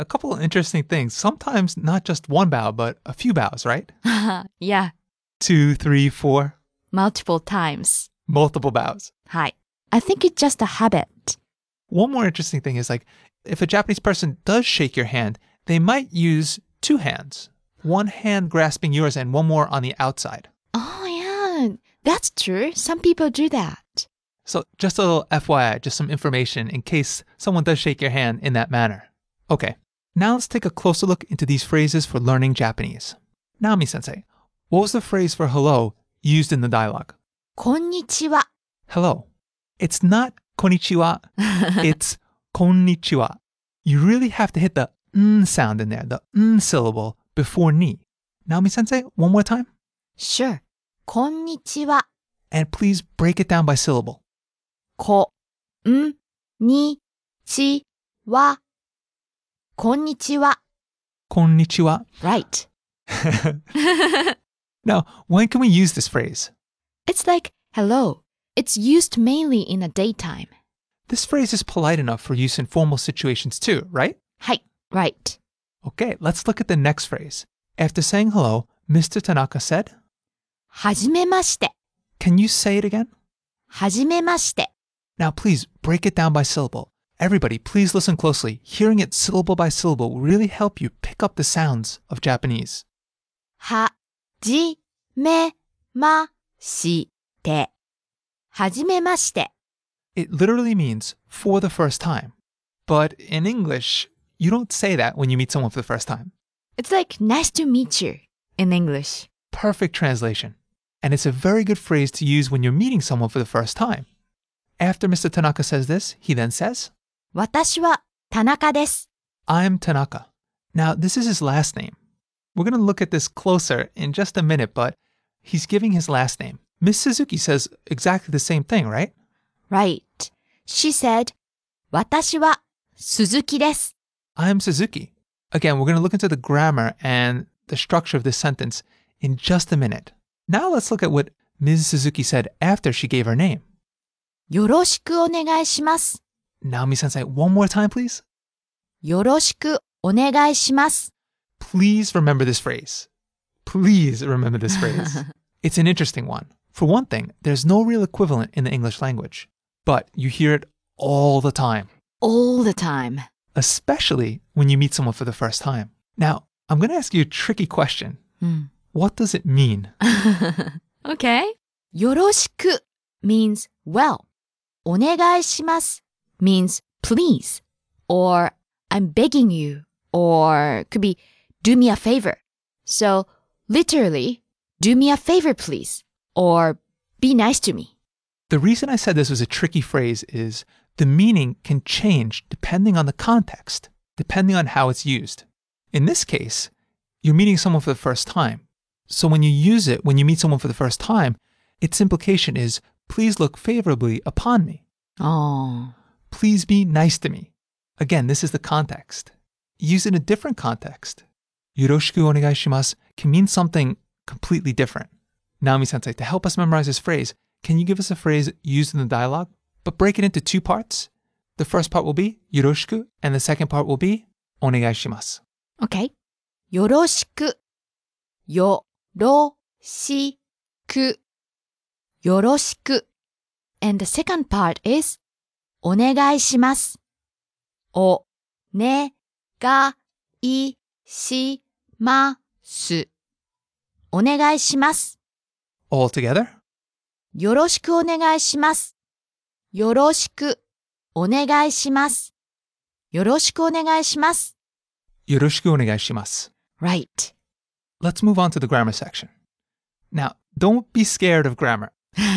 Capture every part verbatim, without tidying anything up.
a couple of interesting things. Sometimes not just one bow, but a few bows, right? Yeah. Two, three, four. Multiple times. Multiple bows. はい。I think it's just a habit. One more interesting thing is like, if a Japanese person does shake your hand, they might use two hands. One hand grasping yours and one more on the outside. Oh, yeah. That's true. Some people do that. So just a little F Y I, just some information in case someone does shake your hand in that manner. Okay, now let's take a closer look into these phrases for learning Japanese. Naomi-sensei, what was the phrase for hello used in the dialogue? こんにちは. Hello. It's not konnichiwa, it's konnichiwa. You really have to hit the n sound in there, the n syllable before ni. Naomi-sensei, one more time. Sure. こんにちは. And please break it down by syllable. こんにちは. こんにちは. Konnichiwa. Right. Now, when can we use this phrase? It's like hello. It's used mainly in the daytime. This phrase is polite enough for use in formal situations too, right? はい. Right. Okay, let's look at the next phrase. After saying hello, Mister Tanaka said, はじめまして. Can you say it again? はじめまして. Now please break it down by syllable. Everybody, please listen closely. Hearing it syllable by syllable will really help you pick up the sounds of Japanese. はじめまして. はじめまして. It literally means for the first time. But in English, you don't say that when you meet someone for the first time. It's like nice to meet you in English. Perfect translation. And it's a very good phrase to use when you're meeting someone for the first time. After Mister Tanaka says this, he then says, 私は田中です. I'm Tanaka. Now, this is his last name. We're going to look at this closer in just a minute, but he's giving his last name. Miss Suzuki says exactly the same thing, right? Right. She said, 私は鈴木です. I'm Suzuki. Again, we're going to look into the grammar and the structure of this sentence in just a minute. Now let's look at what Miz Suzuki said after she gave her name. よろしくお願いします. Naomi-sensei, one more time, please. よろしくお願いします. Please remember this phrase. Please remember this phrase. It's an interesting one. For one thing, there's no real equivalent in the English language, but you hear it all the time. All the time. Especially when you meet someone for the first time. Now, I'm going to ask you a tricky question. Hmm. What does it mean? Okay. よろしく means well. お願いします means please. Or I'm begging you. Or could be do me a favor. So literally, do me a favor please. Or be nice to me. The reason I said this was a tricky phrase is the meaning can change depending on the context, depending on how it's used. In this case, you're meeting someone for the first time. So when you use it, when you meet someone for the first time, its implication is, please look favorably upon me. Oh. Please be nice to me. Again, this is the context. Use it in a different context. Yoroshiku onegai shimasu can mean something completely different. Naomi-sensei, to help us memorize this phrase, can you give us a phrase used in the dialogue, but break it into two parts? The first part will be yoroshiku, and the second part will be onegai shimasu. Okay. よろしく。よろしく。よろしく。And the second part is お願いします。おねがいします。お願いします。 All together? よろしくお願いします。よろしくお願いします。よろしくお願いします。 Yoroshiku onegai shimasu. Right. Let's move on to the grammar section. Now, don't be scared of grammar.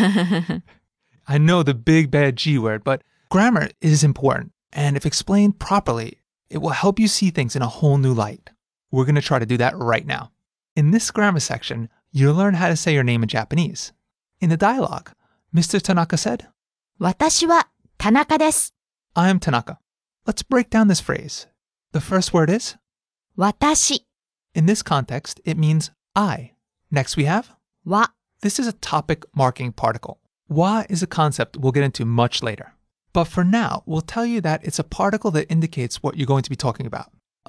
I know the big bad G word, but grammar is important. And if explained properly, it will help you see things in a whole new light. We're going to try to do that right now. In this grammar section, you'll learn how to say your name in Japanese. In the dialogue, Mister Tanaka said, 私は田中です。 I'm Tanaka. Let's break down this phrase. The first word is, 私 in this context, it means I. Next we have, は this is a topic marking particle. Wa is a concept we'll get into much later. But for now, we'll tell you that it's a particle that indicates what you're going to be talking about.